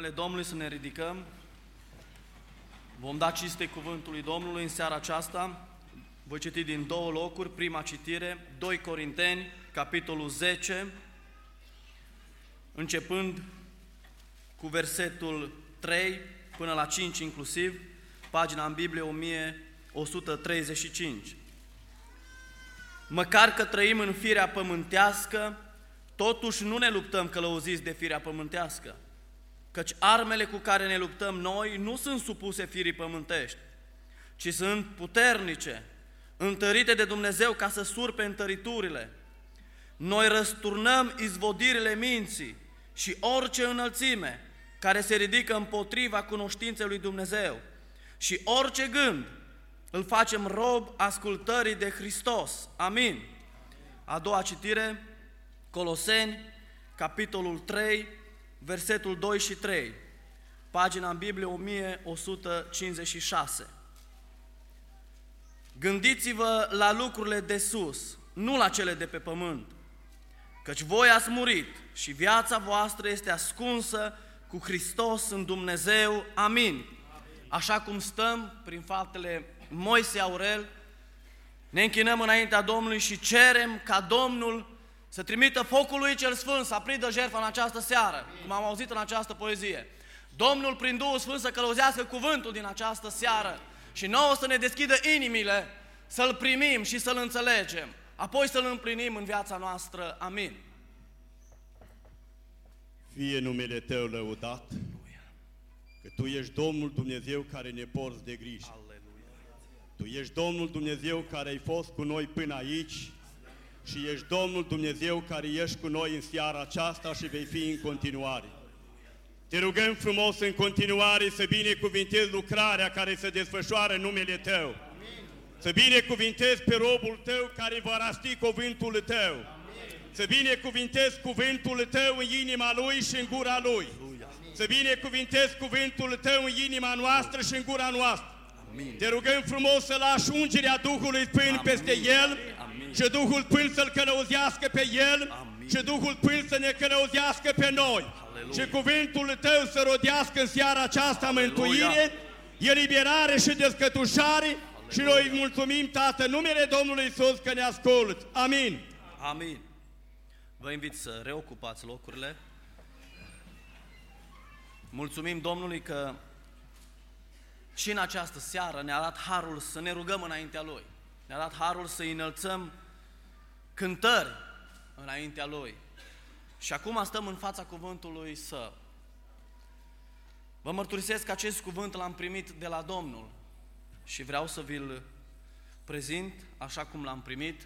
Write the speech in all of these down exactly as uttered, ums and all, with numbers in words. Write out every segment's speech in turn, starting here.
numele Domnului să ne ridicăm. Vom da cinste cuvântului Domnului în seara aceasta. Voi citi din două locuri, prima citire, doi Corinteni, capitolul zece, începând cu versetul trei până la cinci inclusiv, pagina în Biblie o mie o sută treizeci și cinci. Măcar că trăim în firea pământească, totuși nu ne luptăm călăuziți de firea pământească, căci armele cu care ne luptăm noi nu sunt supuse firii pământești, ci sunt puternice, întărite de Dumnezeu ca să surpe întăriturile. Noi răsturnăm izvodirile minții și orice înălțime care se ridică împotriva cunoștinței lui Dumnezeu și orice gând îl facem rob ascultării de Hristos. Amin. A doua citire, Coloseni, capitolul trei, versetul doi și trei, pagina în Biblie o mie o sută cincizeci și șase. Gândiți-vă la lucrurile de sus, nu la cele de pe pământ, căci voi ați murit și viața voastră este ascunsă cu Hristos în Dumnezeu. Amin. Așa cum stăm prin faptele Moise Aurel, ne închinăm înaintea Domnului și cerem ca Domnul să trimită focul lui cel Sfânt să aprindă jertfa în această seară, cum am auzit în această poezie. Domnul prin Duhul Sfânt să călăuzească cuvântul din această seară și nouă să ne deschidă inimile, să-L primim și să-L înțelegem, apoi să-L împlinim în viața noastră. Amin. Fie numele Tău lăudat, că Tu ești Domnul Dumnezeu care ne porți de grijă. Tu ești Domnul Dumnezeu care ai fost cu noi până aici și ești Domnul Dumnezeu care ești cu noi în seara aceasta și vei fi în continuare. Te rugăm frumos în continuare să binecuvintezi lucrarea care se desfășoară în numele Tău. Amin. Să binecuvintezi pe robul Tău care va rasti cuvântul Tău. Amin. Să binecuvintezi cuvântul Tău în inima lui și în gura lui. Amin. Să binecuvintezi cuvântul Tău în inima noastră și în gura noastră. Amin. Te rugăm frumos să lași ungerea Duhului Sfânt peste El. Amin. Și Duhul Sfânt să-L călăuzească pe El. Amin. Și Duhul Sfânt să ne călăuzească pe noi. Aleluia. Și cuvântul Tău să rodească în seara aceasta mântuire, eliberare și descătușare. Aleluia. Și noi îți mulțumim, Tată, în numele Domnului Iisus că ne asculți. Amin. Amin. Vă invit să reocupați locurile. Mulțumim Domnului că și în această seară ne-a dat harul să ne rugăm înaintea Lui. Ne-a dat harul să înălțăm cântări înaintea Lui. Și acum stăm în fața cuvântului Său. Vă mărturisesc că acest cuvânt l-am primit de la Domnul și vreau să vi-l prezint așa cum l-am primit.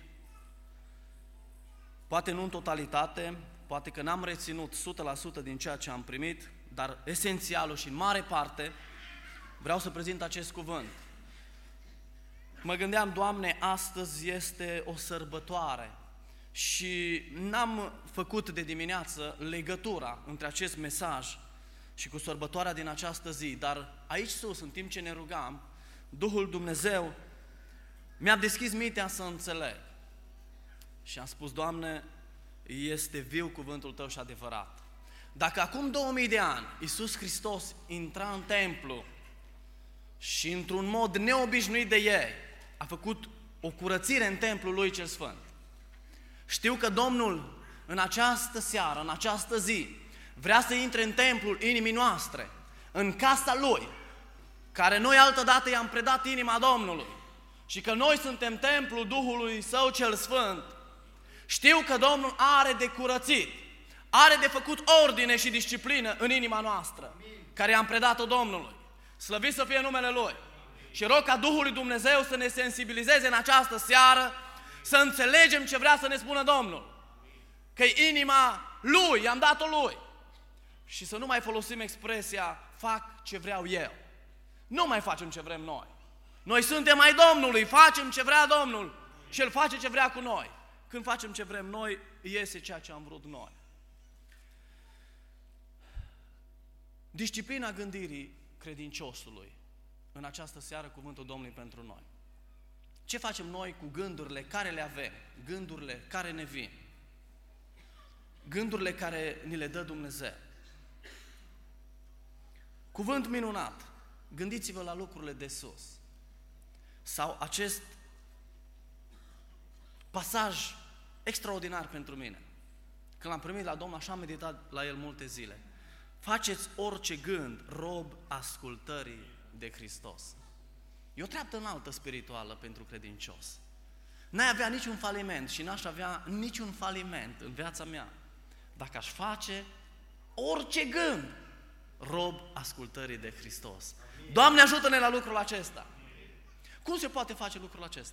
Poate nu în totalitate, poate că n-am reținut o sută la sută din ceea ce am primit, dar esențialul și în mare parte vreau să prezint acest cuvânt. Mă gândeam, Doamne, astăzi este o sărbătoare și n-am făcut de dimineață legătura între acest mesaj și cu sărbătoarea din această zi, dar aici sus, în timp ce ne rugam, Duhul Dumnezeu mi-a deschis mintea să înțeleg. Și am spus, Doamne, este viu cuvântul Tău și adevărat. Dacă acum două mii de ani Iisus Hristos intra în templu și într-un mod neobișnuit de ei a făcut o curățire în templul Lui cel Sfânt, știu că Domnul în această seară, în această zi, vrea să intre în templul inimii noastre, în casa Lui, care noi altădată i-am predat inima Domnului, și că noi suntem templul Duhului Său cel Sfânt. Știu că Domnul are de curățit, are de făcut ordine și disciplină în inima noastră, care i-am predat-o Domnului. Slăvit să fie numele Lui. Și rog ca Duhul lui Dumnezeu să ne sensibilizeze în această seară, să înțelegem ce vrea să ne spună Domnul. Că inima Lui, i-am dat-o Lui. Și să nu mai folosim expresia, fac ce vreau eu. Nu mai facem ce vrem noi. Noi suntem ai Domnului, facem ce vrea Domnul și El face ce vrea cu noi. Când facem ce vrem noi, iese ceea ce am vrut noi. Disciplina gândirii credinciosului. În această seară cuvântul Domnului pentru noi. Ce facem noi cu gândurile care le avem? Gândurile care ne vin? Gândurile care ni le dă Dumnezeu. Cuvânt minunat. Gândiți-vă la lucrurile de sus. Sau acest pasaj extraordinar pentru mine. Când l-am primit la Domnul, așa am meditat la el multe zile. Faceți orice gând, rob ascultării de Hristos. E o treaptă înaltă spirituală pentru credincios. N-ai avea niciun faliment și n-aș avea niciun faliment în viața mea dacă aș face orice gând, rob ascultării de Hristos. Doamne, ajută-ne la lucrul acesta. Cum se poate face lucrul acesta?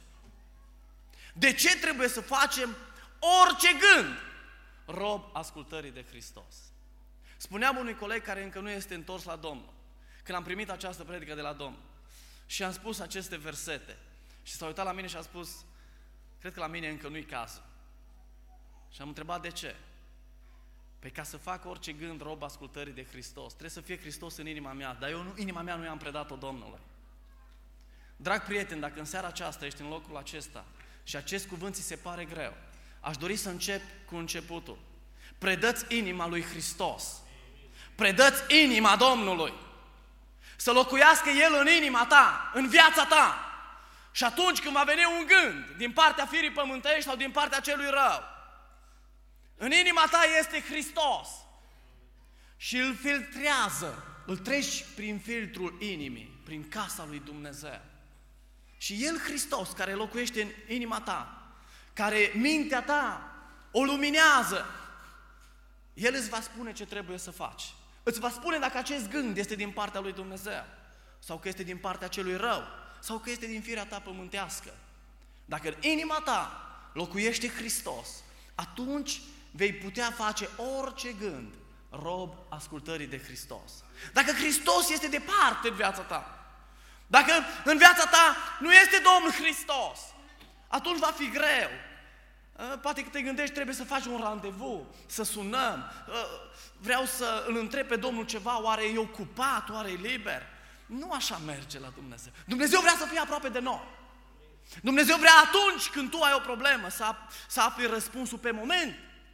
De ce trebuie să facem orice gând, rob ascultării de Hristos? Spuneam unui coleg care încă nu este întors la Domnul, când am primit această predică de la Domnul, și am spus aceste versete, și s-a uitat la mine și a spus, cred că la mine încă nu-i cazul. Și am întrebat de ce? Păi ca să fac orice gând, rob ascultării de Hristos, trebuie să fie Hristos în inima mea, dar eu nu, inima mea nu i-am predat-o Domnului. Drag prieten, dacă în seara aceasta ești în locul acesta și acest cuvânt ți se pare greu, aș dori să încep cu începutul. Predă-ți inima lui Hristos. Predă-ți inima Domnului. Să locuiască El în inima ta, în viața ta. Și atunci când va veni un gând din partea firii pământești sau din partea celui rău, în inima ta este Hristos și îl filtrează, îl treci prin filtrul inimii, prin casa lui Dumnezeu. Și El, Hristos, care locuiește în inima ta, care mintea ta o luminează, El îți va spune ce trebuie să faci. Îți va spune dacă acest gând este din partea lui Dumnezeu sau că este din partea celui rău sau că este din firea ta pământească. Dacă în inima ta locuiește Hristos, atunci vei putea face orice gând, rob ascultării de Hristos. Dacă Hristos este departe în viața ta, dacă în viața ta nu este Domnul Hristos, atunci va fi greu. Poate că te gândești, trebuie să faci un randevu, să sunăm, vreau să îl întreb pe Domnul ceva, oare e ocupat, oare e liber? Nu așa merge la Dumnezeu. Dumnezeu vrea să fie aproape de noi. Dumnezeu vrea atunci când tu ai o problemă să, să afli răspunsul pe moment.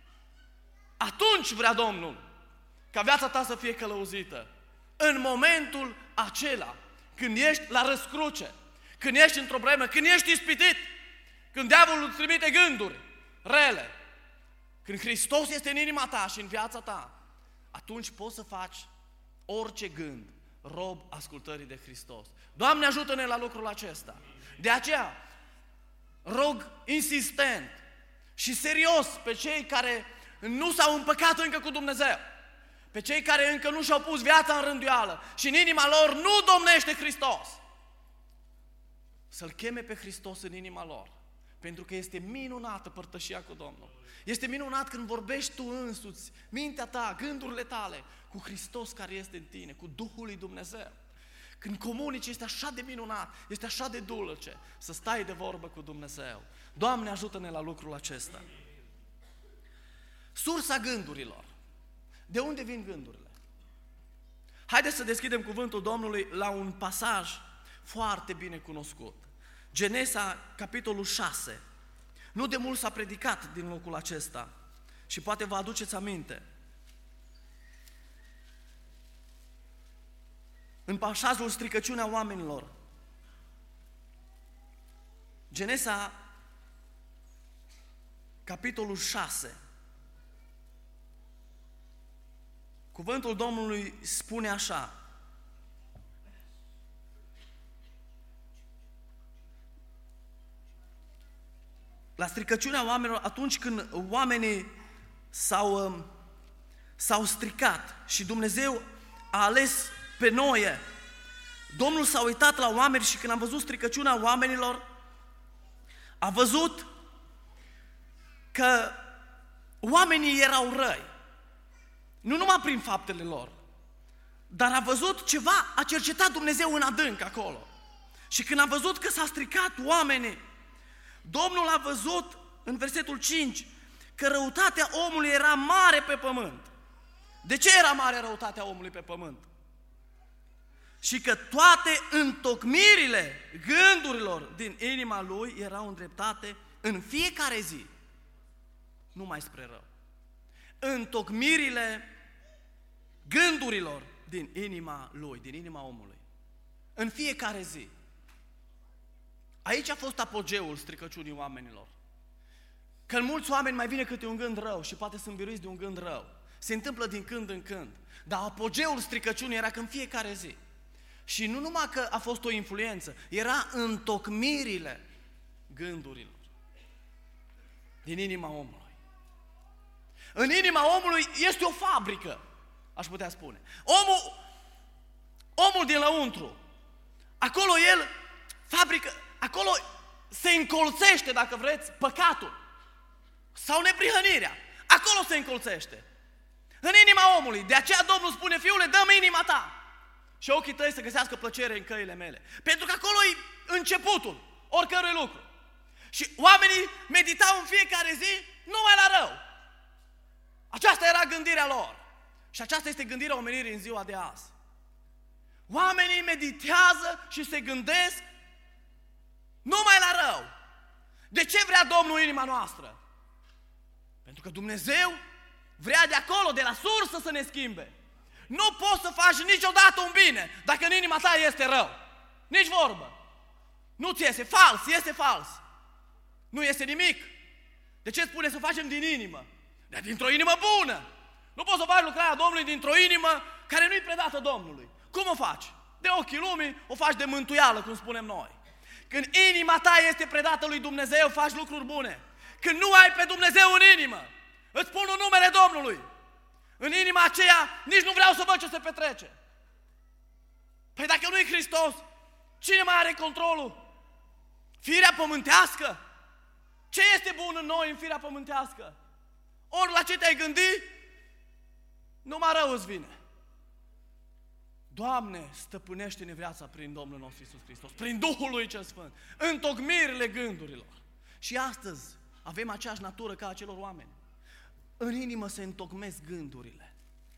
Atunci vrea Domnul ca viața ta să fie călăuzită. În momentul acela, când ești la răscruce, când ești într-o problemă, când ești ispitit, când diavolul îți trimite gânduri rele, când Hristos este în inima ta și în viața ta, atunci poți să faci orice gând, rob ascultării de Hristos. Doamne, ajută-ne la lucrul acesta. De aceea, rog insistent și serios pe cei care nu s-au împăcat încă cu Dumnezeu, pe cei care încă nu și-au pus viața în rânduială și în inima lor nu domnește Hristos, să-L cheme pe Hristos în inima lor. Pentru că este minunată părtășia cu Domnul. Este minunat când vorbești tu însuți, mintea ta, gândurile tale, cu Hristos care este în tine, cu Duhul lui Dumnezeu. Când comunici, este așa de minunat, este așa de dulce să stai de vorbă cu Dumnezeu. Doamne, ajută-ne la lucrul acesta. Sursa gândurilor. De unde vin gândurile? Haideți să deschidem cuvântul Domnului la un pasaj foarte bine cunoscut. Genesa, capitolul șase. Nu de mult s-a predicat din locul acesta și poate vă aduceți aminte. În pasajul stricăciunea oamenilor. Genesa, capitolul șase. Cuvântul Domnului spune așa: la stricăciunea oamenilor, atunci când oamenii s-au, s-au stricat și Dumnezeu a ales pe Noe, Domnul s-a uitat la oameni și când a văzut stricăciunea oamenilor, a văzut că oamenii erau răi. Nu numai prin faptele lor, dar a văzut ceva, a cercetat Dumnezeu în adânc acolo. Și când a văzut că s-a stricat oamenii, Domnul a văzut în versetul cinci că răutatea omului era mare pe pământ. De ce era mare răutatea omului pe pământ? Și că toate întocmirile gândurilor din inima lui erau îndreptate în fiecare zi numai spre rău. Întocmirile gândurilor din inima lui, din inima omului. În fiecare zi. Aici a fost apogeul stricăciunii oamenilor. Că în mulți oameni mai vine câte un gând rău și poate sunt biruiți de un gând rău. Se întâmplă din când în când. Dar apogeul stricăciunii era că în fiecare zi. Și nu numai că a fost o influență, era întocmirile gândurilor din inima omului. În inima omului este o fabrică, aș putea spune. Omul, omul din lăuntru, acolo el fabrică, acolo se încolțește, dacă vreți, păcatul sau neprihănirea. Acolo se încolțește. În inima omului. De aceea Domnul spune, fiule, dă-mi inima ta și ochii tăi să găsească plăcere în căile mele. Pentru că acolo e începutul oricărui lucru. Și oamenii meditau în fiecare zi numai la rău. Aceasta era gândirea lor. Și aceasta este gândirea omenirii în ziua de azi. Oamenii meditează și se gândesc numai la rău. De ce vrea Domnul inima noastră? Pentru că Dumnezeu vrea de acolo, de la sursă, să ne schimbe. Nu poți să faci niciodată un bine dacă în inima ta este rău. Nici vorbă. Nu-ți iese, fals, iese fals. Nu iese nimic. De ce spune să facem din inimă? Dar dintr-o inimă bună. Nu poți să faci lucrarea Domnului dintr-o inimă care nu-i predată Domnului. Cum o faci? De ochii lumii o faci de mântuială, cum spunem noi. Când inima ta este predată lui Dumnezeu, faci lucruri bune. Când nu ai pe Dumnezeu în inimă, îți spun în numele Domnului, în inima aceea nici nu vreau să văd ce se petrece. Păi dacă nu e Hristos, cine mai are controlul? Firea pământească? Ce este bun în noi în firea pământească? Ori la ce te-ai gândit, numai rău îți vine. Doamne, stăpânește-ne viața prin Domnul nostru Iisus Hristos, prin Duhul lui cel Sfânt, întocmirile gândurilor. Și astăzi avem aceeași natură ca acelor oameni. În inimă se întocmesc gândurile.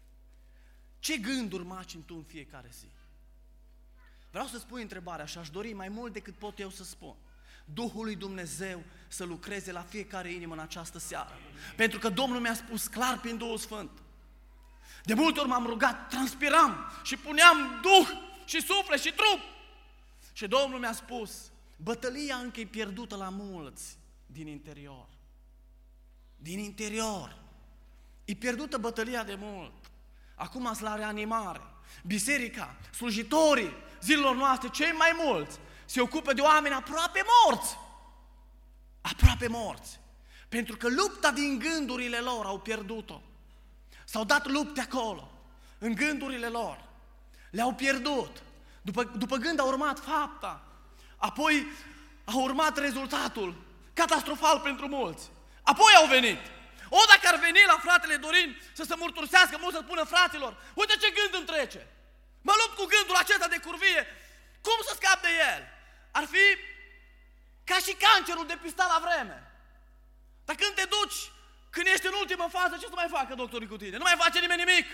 Ce gânduri maci tu în fiecare zi? Vreau să spun întrebarea și aș dori mai mult decât pot eu să spun. Duhul lui Dumnezeu să lucreze la fiecare inimă în această seară. Pentru că Domnul mi-a spus clar prin Duhul Sfânt. De multe ori m-am rugat, transpiram și puneam Duh și suflet și trup. Și Domnul mi-a spus, bătălia încă e pierdută la mulți din interior. Din interior. E pierdută bătălia de mult. Acum sunt la reanimare. Biserica, slujitorii zilelor noastre, cei mai mulți, se ocupă de oameni aproape morți. Aproape morți. Pentru că lupta din gândurile lor au pierdut-o. S-au dat lupte acolo, în gândurile lor. Le-au pierdut. După, după gând a urmat fapta. Apoi a urmat rezultatul. Catastrofal pentru mulți. Apoi au venit. O, dacă ar veni la fratele Dorin să se mărturisească, mult să spună fraților, uite ce gând îmi trece. Mă lupt cu gândul acesta de curvie. Cum să scap de el? Ar fi ca și cancerul depistat la vreme. Dar când te duci, când ești în ultimă fază, ce să mai facă doctorii cu tine? Nu mai face nimeni nimic.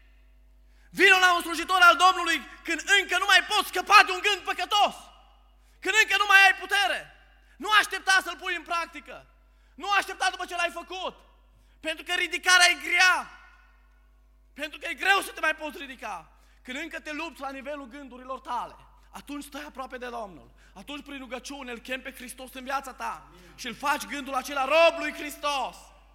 Vino la un slujitor al Domnului când încă nu mai poți scăpa de un gând păcătos. Când încă nu mai ai putere. Nu aștepta să-l pui în practică. Nu aștepta după ce l-ai făcut. Pentru că ridicarea e grea. Pentru că e greu să te mai poți ridica. Când încă te lupți la nivelul gândurilor tale, atunci stai aproape de Domnul. Atunci prin rugăciune îl chem pe Hristos în viața ta și îl faci gândul acela rob lui Hristos.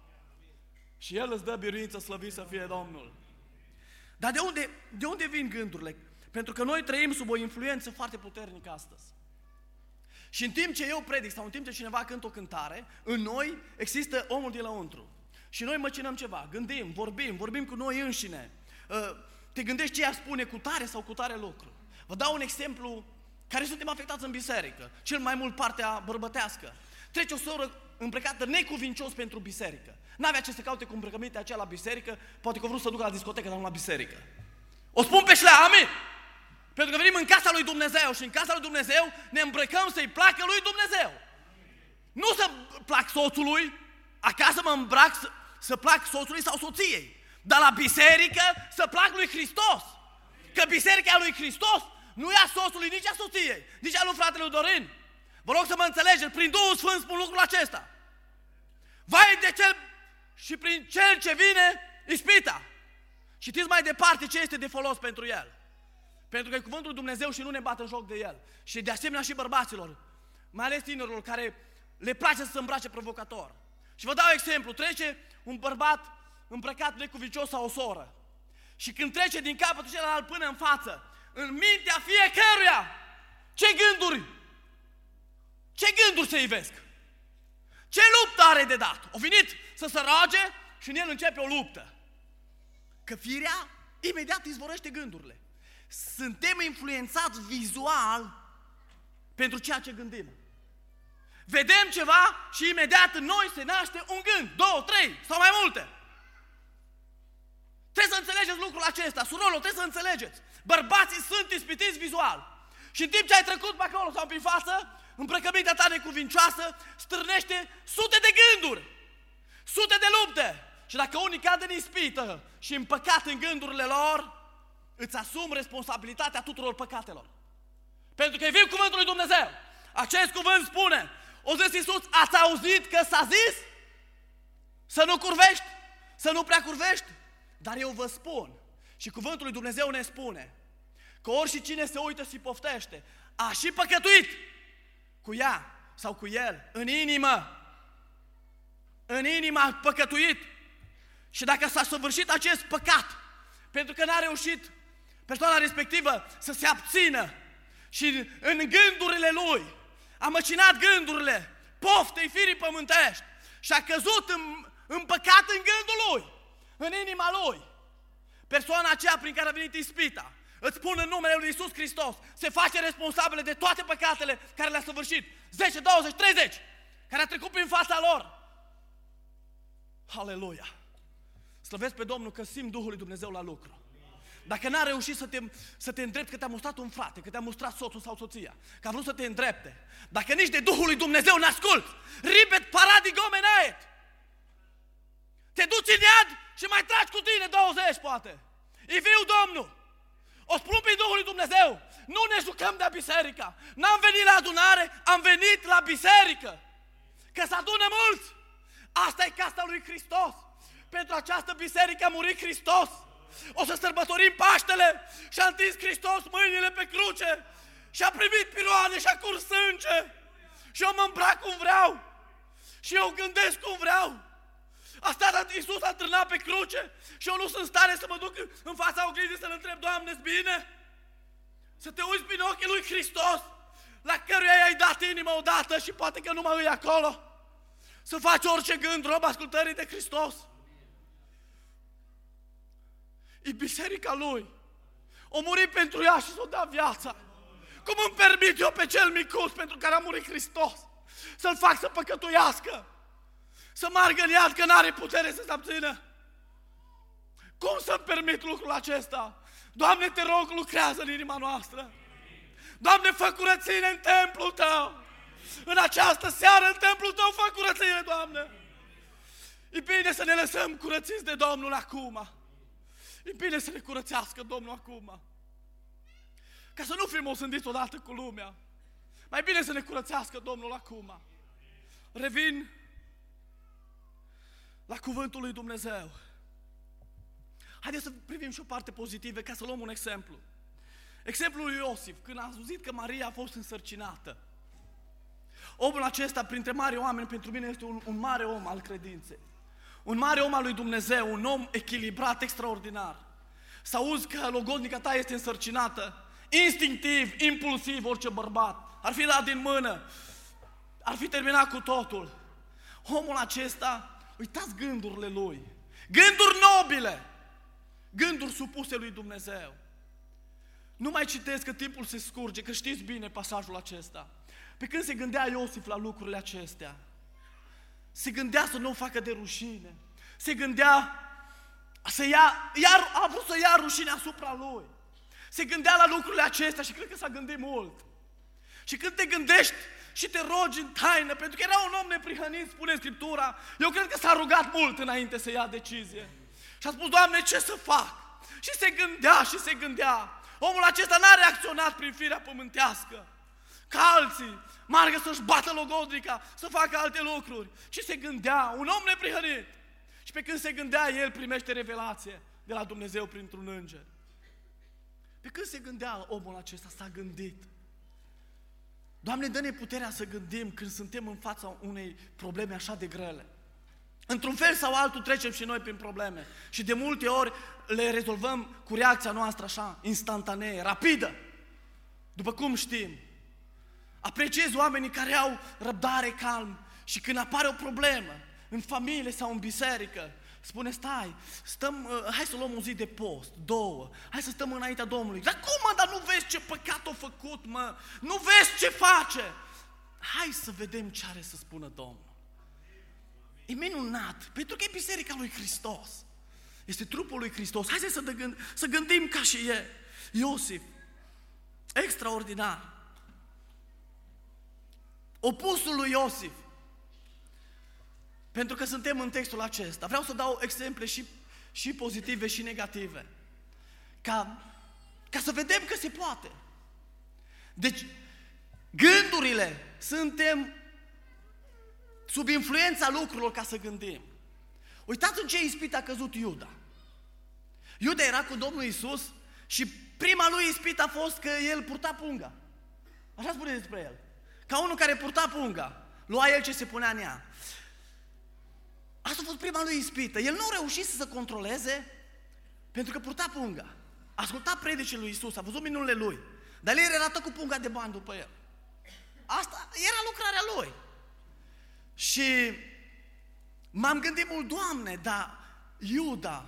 Și El îți dă biruință, slăvit să fie Domnul. Dar de unde, de unde vin gândurile? Pentru că noi trăim sub o influență foarte puternică astăzi. Și în timp ce eu predic sau în timp ce cineva cântă o cântare, în noi există omul din lăuntru. Și noi măcinăm ceva, gândim, vorbim, vorbim cu noi înșine. Te gândești ce ar spune cu tare sau cu tare lucru. Vă dau un exemplu care suntem afectați în biserică, cel mai mult partea bărbătească. Trece o soră îmbrăcată necuvincios pentru biserică. N-avea ce să caute cu îmbrăcămintea aceea la biserică, poate că a vrut să ducă la discotecă, dar nu la biserică. O spun pe șlea, amin? Pentru că venim în casa lui Dumnezeu și în casa lui Dumnezeu ne îmbrăcăm să-i placă lui Dumnezeu. Nu să plac soțului, acasă mă îmbrac să, să plac soțului sau soției, dar la biserică să plac lui Hristos. Că biserica lui Hristos nu e a soțului, nici a soției, nici a lui fratele Dorin. Vă rog să mă înțelegeți, prin Duhul Sfânt spun lucrul acesta. Vai de cel și prin cel ce vine ispita. Citiți mai departe ce este de folos pentru el. Pentru că e cuvântul lui Dumnezeu și nu ne bată în joc de el. Și de asemenea și bărbaților, mai ales tinerilor care le place să se îmbrace provocator. Și vă dau exemplu, trece un bărbat îmbrăcat necuvicios sau o soră. Și când trece din capătul celălalt până în față, în mintea fiecăruia, ce gânduri? Ce gânduri se ivesc? Ce luptă are de dat? O venit să se roage și în el începe o luptă. Că firea imediat izvorăște gândurile. Suntem influențați vizual pentru ceea ce gândim. Vedem ceva și imediat în noi se naște un gând, două, trei sau mai multe. Trebuie să înțelegeți lucrul acesta, surorilor, trebuie să înțelegeți. Bărbații sunt ispitiți vizual. Și în timp ce ai trecut pe acolo sau prin față, îmbrăcămintea ta necuvincioasă stârnește sute de gânduri, sute de lupte. Și dacă unii cad în ispită și în păcat în gândurile lor, îți asumi responsabilitatea tuturor păcatelor. Pentru că e viu cuvântul lui Dumnezeu. Acest cuvânt spune, o zis Iisus, ați auzit că s-a zis să nu curvești, să nu prea curvești? Dar eu vă spun, și cuvântul lui Dumnezeu ne spune, că orice cine se uită și poftește, a și păcătuit cu ea sau cu el, în inimă. În inimă a păcătuit. Și dacă s-a săvârșit acest păcat, pentru că n-a reușit persoana respectivă să se abțină și în gândurile lui a măcinat gândurile poftei firii pământești și a căzut în, în păcat în gândul lui, în inima lui, persoana aceea prin care a venit ispita, îți spun în numele lui Iisus Hristos, se face responsabilă de toate păcatele care le-a săvârșit, zece, douăzeci, treizeci, care a trecut prin fața lor. Aleluia! Slăvesc pe Domnul că simt Duhul lui Dumnezeu la lucru. Dacă n-a reușit să te, să te îndrepți, că te-a mustrat un frate, că te-a mustrat soțul sau soția, că a vrut să te îndrepte, dacă nici de Duhul lui Dumnezeu n-asculți, ripet paradigomenaet, te duci în iad și mai tragi cu tine douăzeci poate. E viu Domnul. O spun prin Duhul lui Dumnezeu, nu ne jucăm de biserică. N-am venit la adunare, am venit la biserică. Că se adună mulți. Asta e casa lui Hristos. Pentru această biserică a murit Hristos. O să sărbătorim Paștele și a întins Hristos mâinile pe cruce și a primit piroane și a curs sânge. Și eu mă îmbrac cum vreau. Și eu gândesc cum vreau. A stat Iisus, a trânat pe cruce și eu nu sunt în stare să mă duc în fața oglinzii să-L întreb, Doamne-s bine? Să te uiți prin ochii lui Hristos, la căruia i-ai dat inima odată și poate că nu mai e acolo. Să faci orice gând, rob ascultării de Hristos. E biserica Lui. O murit pentru ea și s-o da viața. Cum îmi permit eu pe cel micuț pentru care a murit Hristos să-l fac să păcătuiască? Să meargă în iad că n-are putere să se abțină? Cum să-mi permit lucrul acesta? Doamne, te rog, lucrează în inima noastră. Doamne, fă curățire în templul Tău. În această seară, în templul Tău, fă curățire, Doamne. E bine să ne lăsăm curățiți de Domnul acum. E bine să ne curățească Domnul acum. Ca să nu fim osândiți odată cu lumea. Mai bine să ne curățească Domnul acum. Revin la cuvântul lui Dumnezeu. Haideți să privim și o parte pozitivă, ca să luăm un exemplu. Exemplul lui Iosif, când a auzit că Maria a fost însărcinată. Omul acesta, printre mari oameni, pentru mine este un, un mare om al credinței. Un mare om al lui Dumnezeu, un om echilibrat, extraordinar. Să auzi că logodnica ta este însărcinată, instinctiv, impulsiv, orice bărbat, ar fi dat din mână, ar fi terminat cu totul. Omul acesta, uitați gândurile lui, gânduri nobile, gânduri supuse lui Dumnezeu. Nu mai citesc că timpul se scurge, că știți bine pasajul acesta. Pe când se gândea Iosif la lucrurile acestea, se gândea să nu o facă de rușine, se gândea să ia, iar, a vrut să ia rușine asupra lui. Se gândea la lucrurile acestea și cred că s-a gândit mult. Și când te gândești și te rogi în taină, pentru că era un om neprihănit, spune Scriptura, eu cred că s-a rugat mult înainte să ia decizie. Și a spus, Doamne, ce să fac? Și se gândea și se gândea. Omul acesta n-a reacționat prin firea pământească, ca alții, margă să-și bată logodnica, să facă alte lucruri. Și se gândea, un om neprihănit. Și pe când se gândea, el primește revelație. de la Dumnezeu printr-un înger. Pe când se gândea omul acesta, s-a gândit. Doamne, dă-ne puterea să gândim când suntem în fața unei probleme așa de grele. Într-un fel sau altul trecem și noi prin probleme. Și de multe ori le rezolvăm cu reacția noastră așa, instantanee, rapidă. După cum știm. Apreciez oamenii care au răbdare, calm și când apare o problemă, în familie sau în biserică, spune, stai, stăm, uh, hai să luăm o zi de post, două, hai să stăm înaintea Domnului. Dar cum, mă, dar nu vezi ce păcat a făcut, mă? Nu vezi ce face? Hai să vedem ce are să spună Domnul. E minunat, pentru că e biserica lui Hristos. Este trupul lui Hristos. Hai să, gând, să gândim ca și e. Iosif, extraordinar. Opusul lui Iosif. Pentru că suntem în textul acesta. Vreau să dau exemple și, și pozitive și negative. Ca, ca să vedem că se poate. Deci, gândurile, suntem sub influența lucrurilor ca să gândim. Uitați în ce ispită a căzut Iuda. Iuda era cu Domnul Iisus și prima lui ispită a fost că el purta punga. Așa spune despre el. Ca unul care purta punga. Lua el ce se punea în ea. Asta a fost prima lui ispită. El nu a reușit să se controleze pentru că purta punga. Asculta predicile lui Iisus, a văzut minunile lui. Dar el era tot cu punga de bani după el. Asta era lucrarea lui. Și m-am gândit mult, Doamne, dar Iuda,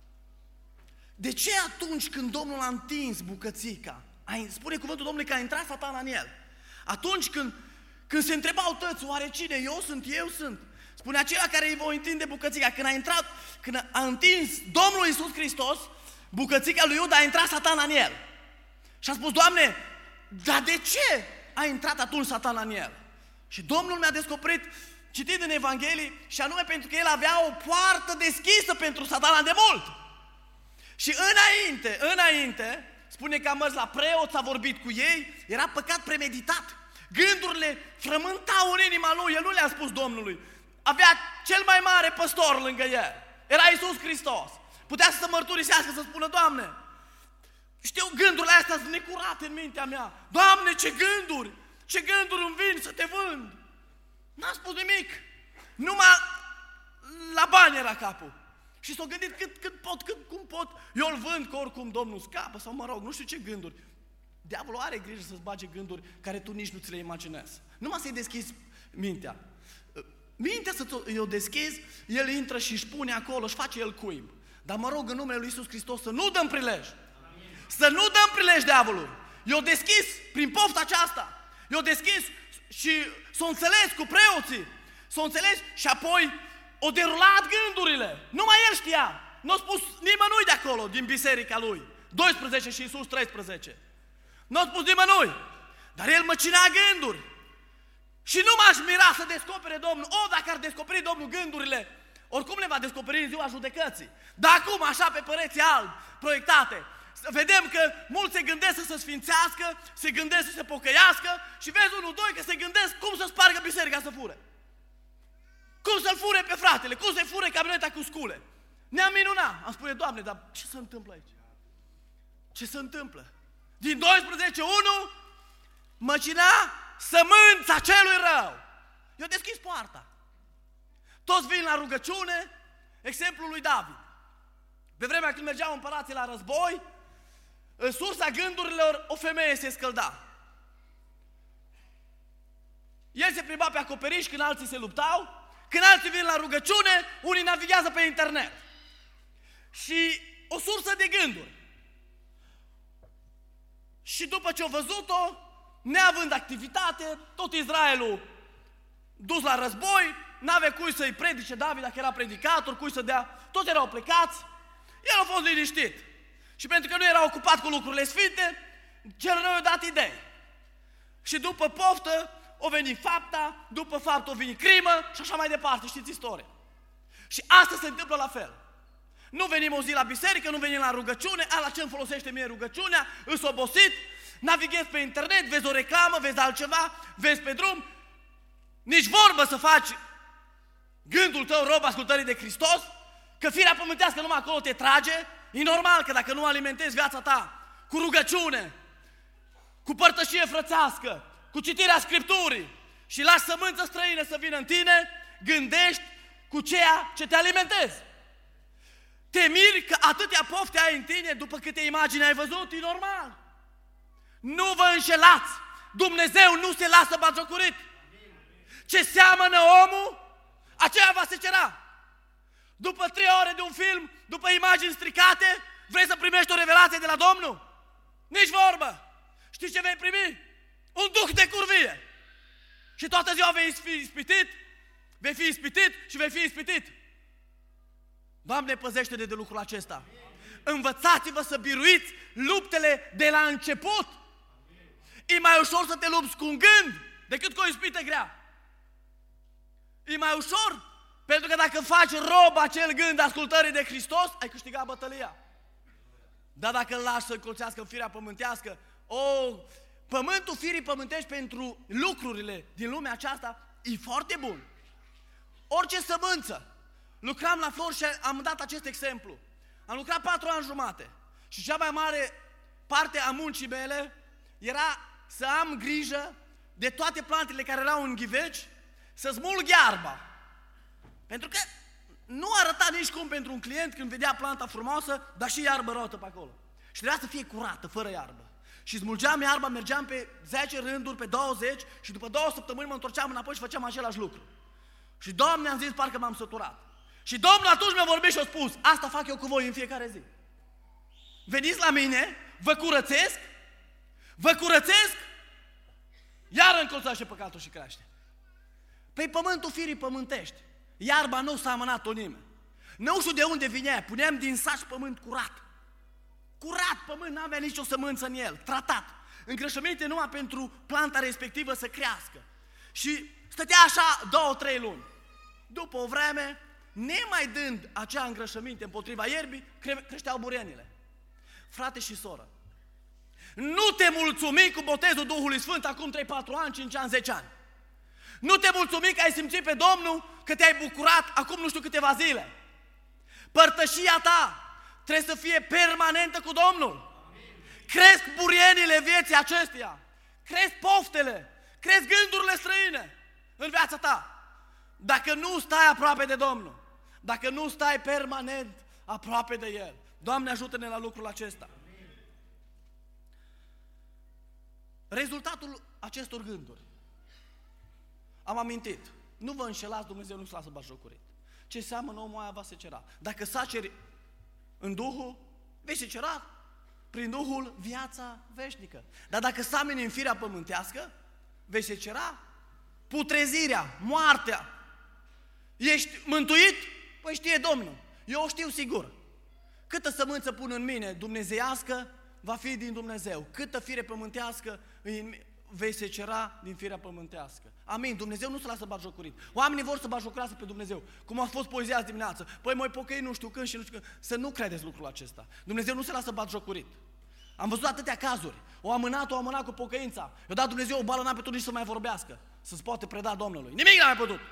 de ce atunci când Domnul a întins bucățica, a, spune cuvântul Domnului că a intrat Satana în el, atunci când, când se întrebau toți, oare cine, eu sunt, eu sunt, spune aceia care îi vor întinde bucățica, când a intrat, când a întins Domnul Iisus Hristos, bucățica lui Iuda, a intrat Satana în el. Și a spus, Doamne, dar de ce a intrat atunci Satana în el? Și Domnul mi-a descoperit, citind în Evanghelii, și anume pentru că el avea o poartă deschisă pentru Satana de mult. Și înainte, înainte, spune că a mers la preot, a vorbit cu ei, era păcat premeditat. Gândurile frământau în inima lui, el nu le-a spus Domnului. Avea cel mai mare păstor lângă el, era Iisus Hristos. Putea să se mărturisească, să spună, Doamne, știu, gândurile astea sunt necurate în mintea mea. Doamne, ce gânduri, ce gânduri îmi vin să te vând. N-a spus nimic. Numai la bani era capul. Și s-a gândit cât, cât pot, cât, cum pot. Eu îl vând că oricum Domnul scapă sau mă rog, nu știu ce gânduri. Diavolul are grijă să-ți bage gânduri care tu nici nu ți le imaginezi. Numai să-i deschizi mintea. Mintea să-i o deschizi, el intră și își pune acolo, își face el cuib. Dar mă rog în numele lui Iisus Hristos să nu dăm prilej. Să nu dăm prilej diavolului. Eu deschis prin pofta aceasta. Eu deschis și s-o înțeles cu preoții. S-o înțeles și apoi o derulat gândurile. Numai el știa. Nu a spus nimănui de acolo, din biserica lui. doisprezece și Iisus treisprezece. Nu a spus nimănui. Dar el măcina gânduri. Și nu m-aș mira să descopere Domnul. O, dacă ar descoperi Domnul gândurile, oricum le va descoperi în ziua judecății. Dar acum, așa pe pereți albi, proiectate, vedem că mulți se gândesc să se sfințească, se gândesc să se pocăiască și vezi unul, doi, că se gândesc cum să spargă biserica să fure. Cum să-l fure pe fratele, cum să-i fure camioneta cu scule. Ne-am minunat. Am spune, Doamne, dar ce se întâmplă aici? Ce se întâmplă? Din doisprezece unu măcina sămânța celui rău. Eu deschis poarta. Toți vin la rugăciune, exemplul lui David. Pe vremea când mergeau împărații la război, în sursa gândurilor o femeie se scălda. El se plimba pe acoperiș când alții se luptau, când alții vin la rugăciune, unii navighează pe internet. Și o sursă de gânduri. Și după ce au văzut-o, neavând activitate, tot Israelul dus la război, n-avea cui să-i predice David dacă era predicator, cui să dea, toți erau plecați, el a fost liniștit. Și pentru că nu era ocupat cu lucrurile sfinte, cel rău i-a dat idei. Și după poftă, o venit fapta, după faptă o venit crimă și așa mai departe, știți istoria. Și asta se întâmplă la fel. Nu venim o zi la biserică, nu venim la rugăciune, a, la ce îmi folosește mie rugăciunea, îs obosit, navighezi pe internet, vezi o reclamă, vezi altceva, vezi pe drum, nici vorbă să faci gândul tău rob ascultării de Hristos, că firea pământească numai acolo te trage, e normal că dacă nu alimentezi viața ta cu rugăciune, cu părtășie frățească, cu citirea Scripturii și lași sămânță străină să vină în tine, gândești cu ceea ce te alimentezi. Te miri că atâtea pofte ai în tine după câte imagini ai văzut, e normal. Nu vă înșelați! Dumnezeu nu se lasă batjocorit. Ce seamănă omul, aceea va secera. După trei ore de un film, după imagini stricate, vrei să primești o revelație de la Domnul? Nici vorbă! Știi ce vei primi? Un duh de curvie! Și toată ziua vei fi ispitit, vei fi ispitit și vei fi ispitit. Doamne, păzește-ne de lucrul acesta. Învățați-vă să biruiți luptele de la început. E mai ușor să te lupți cu un gând decât cu o ispită grea. E mai ușor, pentru că dacă faci rob acel gând ascultării de Hristos, ai câștigat bătălia. Dar dacă îl lași să încolțească în firea pământească, o, pământul firii pământești pentru lucrurile din lumea aceasta e foarte bun. Orice sămânță. Lucram la Flor și am dat acest exemplu. Am lucrat patru ani jumate și cea mai mare parte a muncii mele era să am grijă de toate plantele care erau în ghiveci, să smulg iarba. Pentru că nu arăta nici cum pentru un client când vedea planta frumoasă, dar și iarbă rotă pe acolo. Și trebuia să fie curată, fără iarbă. Și smulgeam iarba, mergeam pe zece rânduri, pe douăzeci și după două săptămâni mă întorceam înapoi și făceam același lucru. Și Doamne, am zis, parcă m-am săturat. Și Domnul atunci mi-a vorbit și a spus, asta fac eu cu voi în fiecare zi. Veniți la mine, vă curățesc, vă curățesc, iar încolțați și păcatul și crește. Păi pământul firii pământești, iarba nu s-a amânat-o nimeni. Nu știu de unde vinea, puneam din saci pământ curat. Curat pământ, n-avea nicio sămânță în el, tratat. Îngrășăminte numai pentru planta respectivă să crească. Și stătea așa două, trei luni. După o vreme, nemai dând acea îngrășăminte împotriva ierbii, cre- creșteau burenile. Frate și soră, nu te mulțumi cu botezul Duhului Sfânt acum trei patru ani, cinci ani, zece ani. Nu te mulțumi că ai simțit pe Domnul, că te-ai bucurat acum nu știu câteva zile. Părtășia ta trebuie să fie permanentă cu Domnul. Amin. Cresc burienile vieții acesteia, cresc poftele, cresc gândurile străine în viața ta. Dacă nu stai aproape de Domnul, dacă nu stai permanent aproape de El. Doamne, ajută-ne la lucrul acesta. Amin. Rezultatul acestor gânduri. Am amintit, nu vă înșelați, Dumnezeu nu se lasă batjocorit. Ce seamănă omul aia va secera. Dacă saceri în Duhul, vei secera prin Duhul viața veșnică. Dar dacă sameni în firea pământească, vei secera putrezirea, moartea. Ești mântuit? Păi știe Domnul. Eu o știu sigur. Câtă sămânță pun în mine dumnezeiască, va fi din Dumnezeu. Câtă fire pământească vei secera din firea pământească. Amin. Dumnezeu nu se lasă batjocorit. Oamenii vor să batjocorească pe Dumnezeu. Cum a fost poezia azi dimineață. Păi mă pocăi nu știu când și nu știu când. Să nu credeți lucrul acesta. Dumnezeu nu se lasă batjocorit. Am văzut atâtea cazuri. O amânat, o amânat cu pocăința. I-a dat Dumnezeu o bală, n-a putut nici să mai vorbească. Să-ți poate preda Domnului. Nimic n-a mai putut.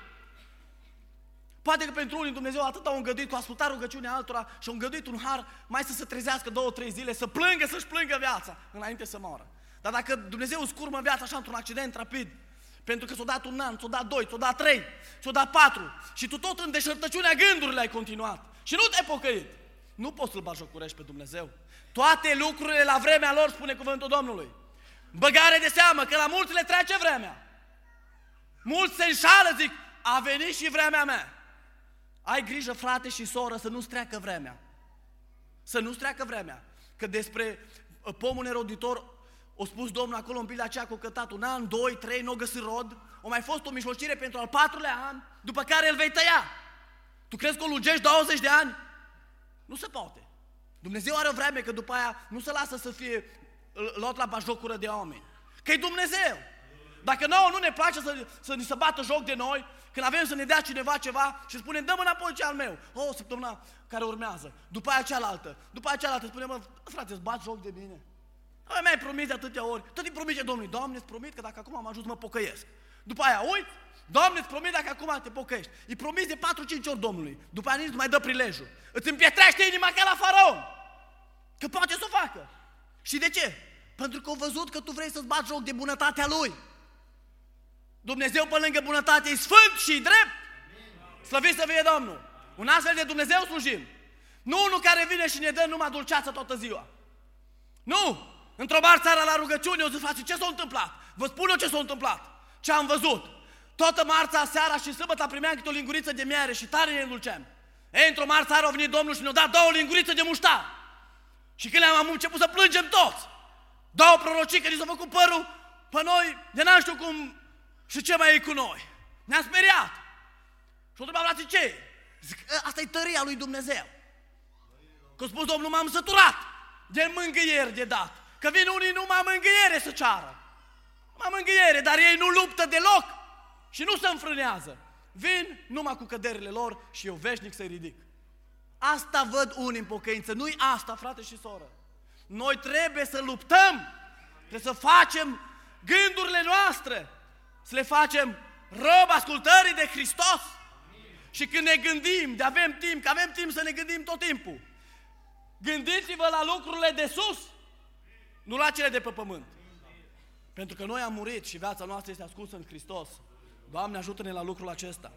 Poate că pentru unii Dumnezeu atât au îngăduit cu ascultarea rugăciunea altora și au îngăduit un har mai să se trezească două, trei zile, să plângă, să-și plângă viața înainte să moară. Dar dacă Dumnezeu îți curmă viața așa într-un accident rapid, pentru că ți-o dat un an, ți-o dat doi, ți-o dat trei, ți-o dat patru și tu tot în deșertăciunea gândurile ai continuat și nu te-ai pocăit, nu poți să-L batjocorești pe Dumnezeu. Toate lucrurile la vremea lor, spune cuvântul Domnului. Băgare de seamă că la mulți le trece vremea. Mulți se înșală, zic, a venit și vremea mea. Ai grijă, frate și soră, să nu-ți treacă vremea. Să nu-ți treacă vremea. Că despre pomul neroditor o spus Domnul acolo în pilda aceea cu cătat un an, doi, trei, nu o găsi rod. O mai fost o mijlocire pentru al patrulea an, după care îl vei tăia. Tu crezi că o lungești douăzeci de ani? Nu se poate. Dumnezeu are o vreme că după aia nu se lasă să fie luat la batjocură de oameni. Că e Dumnezeu. Dacă nouă nu ne place să, să ni se bată joc de noi, când avem să ne dea cineva ceva și spunem, dă-mă înapoi ce al meu. O, săptămâna care urmează. După aia cealaltă. După aia cealaltă. Spunem, mă, frate, îți bat joc de mine. Nu mi-ai promis de atâtea ori. Tot îi promite Domnului, Doamne, îți promit că dacă acum am ajuns, mă pocăiesc. După aia, uite, Doamne, îți promit dacă acum te pocăiești. Îi promis de patru cinci ori Domnului. După aia nici nu mai dă prilejul. Îți împietrește inima ca la faraon. Că poate să o facă. Și de ce? Pentru că au văzut că tu vrei să-ți bați joc de bunătatea Lui. Dumnezeu pe lângă bunătate e sfânt și e drept. Slăvit să fie Domnul. Un astfel de Dumnezeu slujim. Nu unul care vine și ne dă numai dulceață toată ziua. Nu! Într-o bar țara la rugăciune o să face ce s-a întâmplat. Vă spun eu ce s-a întâmplat. Ce am văzut. Toată marța, seara și sâmbătă primeam câte o linguriță de miere și tare ne îndulceam. Ei, într-o marță a venit Domnul și ne-a dat două lingurițe de muștar. Și când am început să plângem toți. Două prorocii că ni s-a făcut părul pe noi, de n-am știu cum și ce mai e cu noi. Ne-a speriat. Și-o întrebat, frate, ce? Zic, asta e tăria lui Dumnezeu. Că a spus Domnul, m-am săturat de mângâieri de dat. Că vin unii numai mângâiere să ceară. Numai mângâiere, dar ei nu luptă deloc și nu se înfrânează. Vin numai cu căderile lor și eu veșnic să-i ridic. Asta văd unii în pocăință, nu-i asta, frate și soră. Noi trebuie să luptăm, trebuie să facem gândurile noastre, să le facem rob ascultării de Hristos. Și când ne gândim, de avem timp, că avem timp să ne gândim tot timpul, gândiți-vă la lucrurile de sus, nu la cele de pe pământ. Pentru că noi am murit și viața noastră este ascunsă în Hristos. Doamne, ajută-ne la lucrul acesta.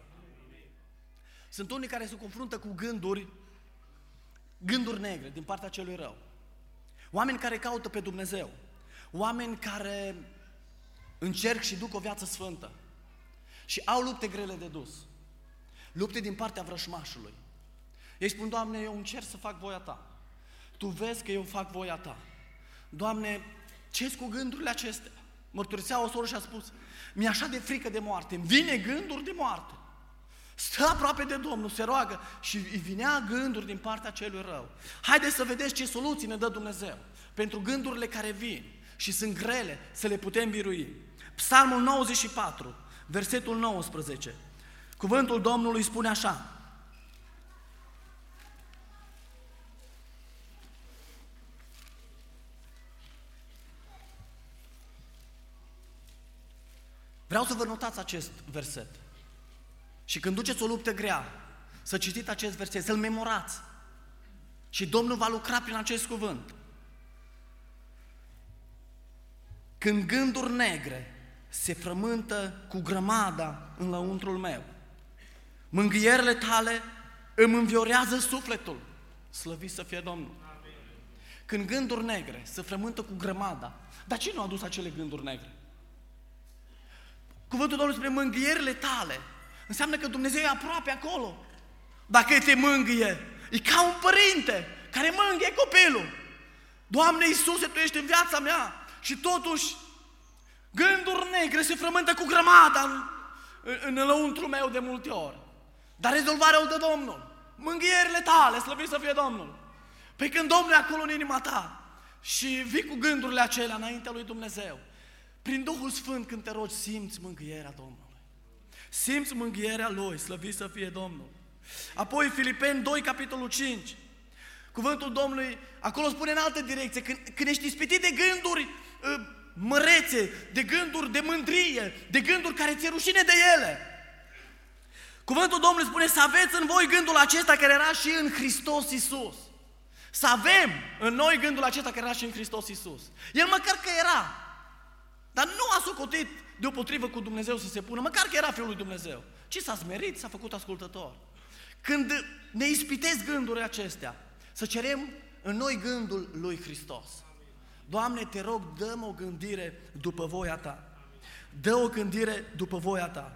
Sunt unii care se confruntă cu gânduri, gânduri negre din partea celui rău. Oameni care caută pe Dumnezeu. Oameni care încerc și duc o viață sfântă. Și au lupte grele de dus. Lupte din partea vrășmașului. Ei spun, Doamne, eu încerc să fac voia Ta. Tu vezi că eu fac voia Ta. Doamne, ce-s cu gândurile acestea? Mărturisea o soră și a spus, mi-e așa de frică de moarte, îmi vine gânduri de moarte. Stă aproape de Domnul, se roagă și îi vinea gânduri din partea celui rău. Haideți să vedeți ce soluții ne dă Dumnezeu pentru gândurile care vin și sunt grele, să le putem birui. Psalmul nouăzeci și patru, versetul nouăsprezece. Cuvântul Domnului spune așa: vreau să vă notați acest verset. Și când duceți o luptă grea, să citiți acest verset, să-l memorați. Și Domnul va lucra prin acest cuvânt. Când gânduri negre se frământă cu grămada în lăuntrul meu, mângâierile tale îmi înviorează sufletul. Slăvit să fie Domnul. Amin. Când gânduri negre se frământă cu grămada, dar cine a adus acele gânduri negre? Cuvântul Domnului spune mângâierile tale. Înseamnă că Dumnezeu e aproape acolo. Dacă te mângâie, e ca un părinte care mângâie copilul. Doamne Iisuse, Tu ești în viața mea. Și totuși, gânduri negre se frământă cu grămada în, în, în lăuntru meu de multe ori. Dar rezolvarea o dă Domnul. Mângâierile tale, slăvit să fie Domnul. Păi când Domnul e acolo în inima ta și vii cu gândurile acelea înaintea lui Dumnezeu, prin Duhul Sfânt când te rogi, simți mângâierea Domnului. Simți mângâierea Lui, slăvit să fie Domnul. Apoi Filipeni doi, capitolul cinci. Cuvântul Domnului, acolo spune în altă direcție, când, când ești ispitit de gânduri uh, mărețe, de gânduri de mândrie, de gânduri care ți-e rușine de ele. Cuvântul Domnului spune să aveți în voi gândul acesta care era și în Hristos Iisus. Să avem în noi gândul acesta care era și în Hristos Iisus. El măcar că era, dar nu a socotit deopotrivă cu Dumnezeu să se pună, măcar că era Fiul lui Dumnezeu, ci s-a smerit, s-a făcut ascultător. Când ne ispitesc gândurile acestea, să cerem în noi gândul lui Hristos. Doamne, te rog, dă-mi o gândire după voia Ta. Dă o gândire după voia Ta.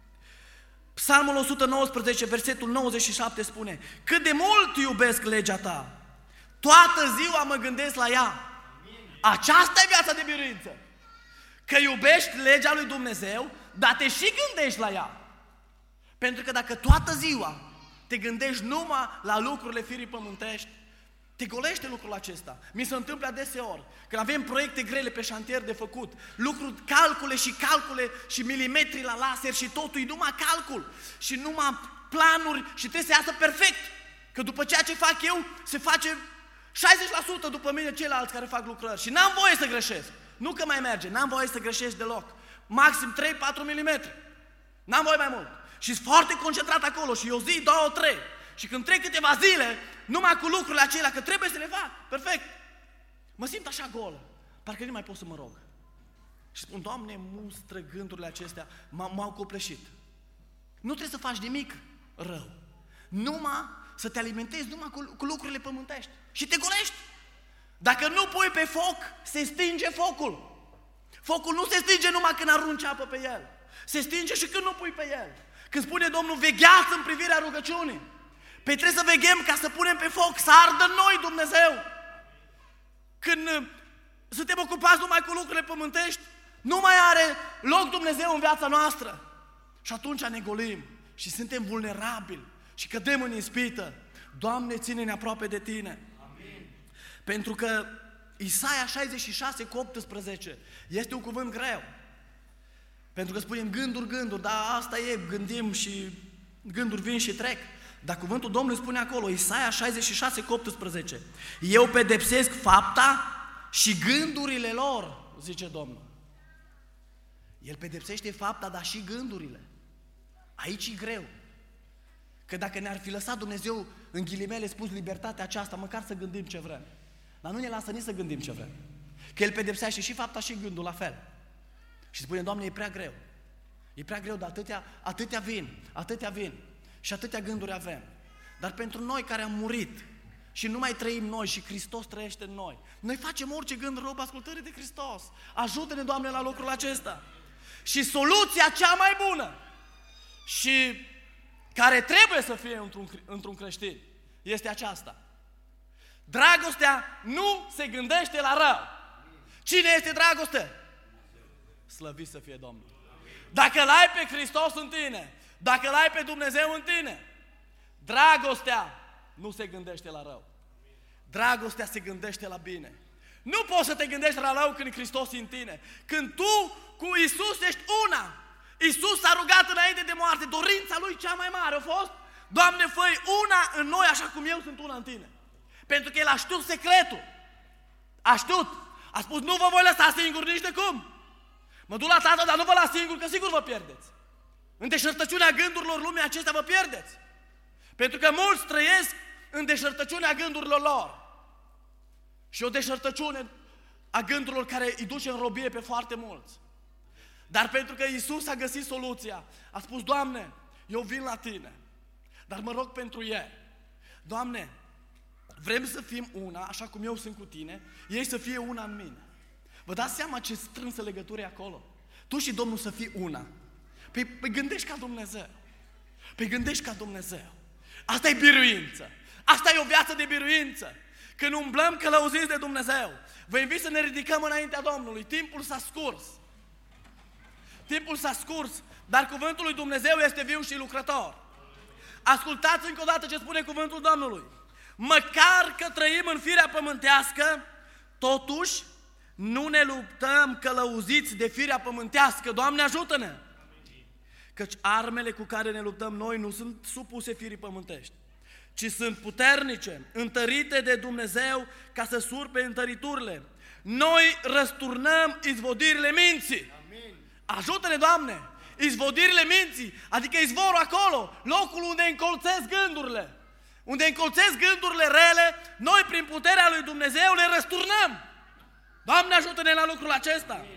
Psalmul o sută nouăsprezece, versetul nouăzeci și șapte spune: cât de mult iubesc legea Ta, toată ziua mă gândesc la ea. Aceasta e viața de biruință. Că iubești legea lui Dumnezeu, dar te și gândești la ea. Pentru că dacă toată ziua te gândești numai la lucrurile firii pământești, te golește lucrul acesta. Mi se întâmplă adeseori, când avem proiecte grele pe șantier de făcut, lucruri, calcule și calcule și milimetri la laser și totul, e numai calcul și numai planuri și trebuie să iasă perfect. Că după ceea ce fac eu, se face șaizeci la sută după mine ceilalți care fac lucrări și n-am voie să greșesc. Nu că mai merge, n-am voie să greșești deloc. Maxim trei patru milimetri. N-am voie mai mult. Și sunt foarte concentrat acolo și o zi, două, trei. Și când trec câteva zile, numai cu lucrurile acelea, că trebuie să le fac, perfect, mă simt așa gol, parcă nu mai pot să mă rog. Și spun, Doamne, mustră gândurile acestea, m-au copleșit. Nu trebuie să faci nimic rău, numai să te alimentezi numai cu, cu lucrurile pământești și te golești. Dacă nu pui pe foc, se stinge focul. Focul nu se stinge numai când arunci apă pe el. Se stinge și când nu pui pe el. Când spune Domnul, vegheați în privirea rugăciunii. Păi trebuie să veghem ca să punem pe foc, să ardă în noi Dumnezeu. Când uh, suntem ocupați numai cu lucrurile pământești, nu mai are loc Dumnezeu în viața noastră. Și atunci ne golim și suntem vulnerabili și cădem în ispită. Doamne, ține-ne aproape de Tine. Amin. Pentru că Isaia șaizeci și șase cu optsprezece este un cuvânt greu. Pentru că spunem gânduri, gânduri, dar asta e, gândim și gânduri vin și trec. Dar cuvântul Domnului spune acolo, Isaia șaizeci și șase cu optsprezece, eu pedepsesc fapta și gândurile lor, zice Domnul. El pedepsește fapta, dar și gândurile. Aici e greu. Că dacă ne-ar fi lăsat Dumnezeu, în ghilimele spus, libertatea aceasta, măcar să gândim ce vrem. Dar nu ne lasă nici să gândim ce vrem. Că El pedepsește și fapta și gândul la fel. Și spune, Doamne, e prea greu. E prea greu, dar atâtea, atâtea vin, atâtea vin. Și atâtea gânduri avem. Dar pentru noi care am murit și nu mai trăim noi și Hristos trăiește în noi, noi facem orice gând rău ascultării de Hristos. Ajută-ne, Doamne, la lucrul acesta. Și soluția cea mai bună și care trebuie să fie într-un, într-un creștin este aceasta. Dragostea nu se gândește la rău. Cine este dragoste? Slăvit să fie Domnul. Dacă l-ai pe Hristos în tine, dacă l-ai pe Dumnezeu în tine, dragostea nu se gândește la rău. Dragostea se gândește la bine. Nu poți să te gândești la rău când Hristos e în tine. Când tu cu Iisus ești una. Iisus s-a rugat înainte de moarte. Dorința Lui cea mai mare a fost, Doamne, fă-i una în noi așa cum eu sunt una în tine. Pentru că El a știut secretul. A știut. A spus, nu vă voi lăsa singuri nici de cum. Mă duc la Tatăl, dar nu vă las singur, că sigur vă pierdeți. În deșertăciunea gândurilor lumii acestea vă pierdeți. Pentru că mulți trăiesc în deșertăciunea gândurilor lor. Și o deșertăciune a gândurilor care îi duce în robie pe foarte mulți. Dar pentru că Iisus a găsit soluția, a spus, Doamne, eu vin la Tine, dar mă rog pentru ei. Doamne, vrem să fim una, așa cum eu sunt cu Tine, ei să fie una în mine. Vă dați seama ce strânsă legătură e acolo? Tu și Domnul să fii una. Păi, păi gândești ca Dumnezeu. Păi gândești ca Dumnezeu. Asta e biruință. Asta e o viață de biruință. Când umblăm călăuziți de Dumnezeu, vă invit să ne ridicăm înaintea Domnului. Timpul s-a scurs. Timpul s-a scurs, dar cuvântul lui Dumnezeu este viu și lucrător. Ascultați încă o dată ce spune cuvântul Domnului. Măcar că trăim în firea pământească, totuși nu ne luptăm călăuziți de firea pământească. Doamne, ajută-ne! Căci armele cu care ne luptăm noi nu sunt supuse firii pământești, ci sunt puternice, întărite de Dumnezeu ca să surpe întăriturile. Noi răsturnăm izvodirile minții. Amin. Ajută-ne, Doamne! Izvodirile minții, adică izvorul acolo, locul unde încolțesc gândurile. Unde încolțesc gândurile rele, noi prin puterea lui Dumnezeu le răsturnăm. Doamne, ajută-ne la lucrul acesta. Amin.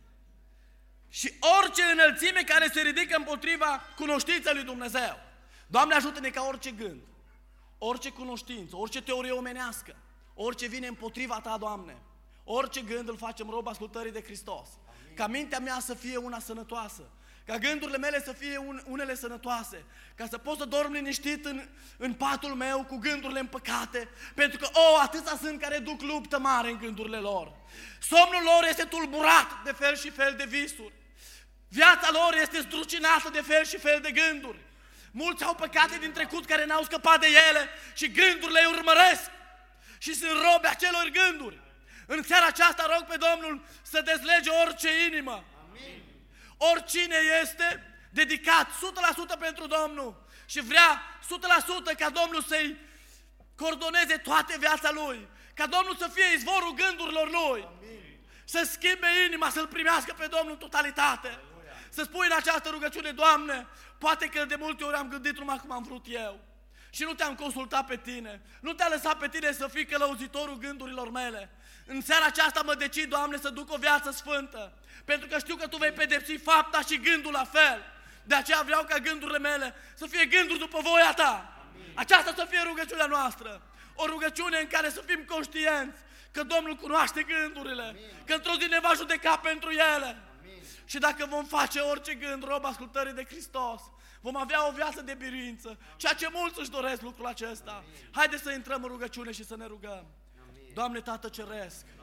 Și orice înălțime care se ridică împotriva cunoștinței lui Dumnezeu. Doamne, ajută-ne ca orice gând, orice cunoștință, orice teorie omenească, orice vine împotriva Ta, Doamne, orice gând îl facem rob ascultării de Hristos. Amin. Ca mintea mea să fie una sănătoasă, ca gândurile mele să fie un, unele sănătoase, ca să pot să dorm liniștit în, în patul meu cu gândurile împăcate, pentru că, o, atâția sunt care duc luptă mare în gândurile lor. Somnul lor este tulburat de fel și fel de visuri. Viața lor este zdrucinată de fel și fel de gânduri. Mulți au păcate din trecut care n-au scăpat de ele și gândurile îi urmăresc și sunt robe acelor gânduri. În seara aceasta rog pe Domnul să dezlege orice inimă. Amin. Oricine este dedicat o sută la sută pentru Domnul și vrea o sută la sută ca Domnul să-i coordoneze toate viața lui, ca Domnul să fie izvorul gândurilor lui. Amin. Să schimbe inima, să-L primească pe Domnul în totalitate. Aleluia. Să spui în această rugăciune, Doamne, poate că de multe ori am gândit numai cum am vrut eu. și nu te-am consultat pe tine. Nu te-a lăsat pe tine să fii călăuzitorul gândurilor mele. În seara aceasta mă decid, Doamne, să duc o viață sfântă, pentru că știu că Tu vei pedepsi fapta și gândul la fel. De aceea vreau ca gândurile mele să fie gânduri după voia Ta. Amin. Aceasta să fie rugăciunea noastră. O rugăciune în care să fim conștienți că Domnul cunoaște gândurile, Amin. Că într-o zi ne va judeca pentru ele. Amin. Și dacă vom face orice gând, rob ascultării de Hristos, vom avea o viață de biruință, ceea ce mulți își doresc lucrul acesta. Amin. Haideți să intrăm în rugăciune și să ne rugăm. Amin. Doamne Tată Ceresc,